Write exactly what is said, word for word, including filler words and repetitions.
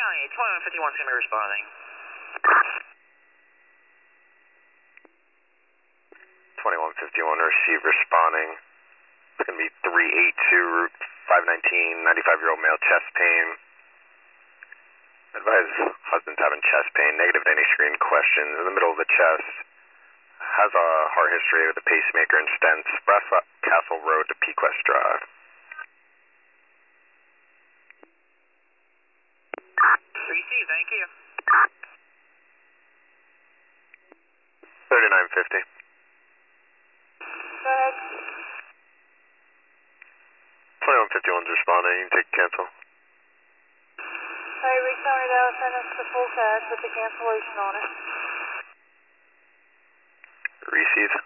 County, twenty-one fifty-one, Sammy responding. twenty-one fifty-one, receive responding. It's going to be three eight two, Route five nineteen, ninety-five-year-old male, chest pain. Advise husband's having chest pain, negative to any screen questions. In the middle of the chest, has a heart history with a pacemaker and stents. Brass Castle Road to Pequest Drive. Receive, thank you. thirty-nine fifty. Go ahead. twenty-one fifty-one's responding. You can take cancel. Hey, reach number Dallas, send us the full cash with the cancellation on it. Receive.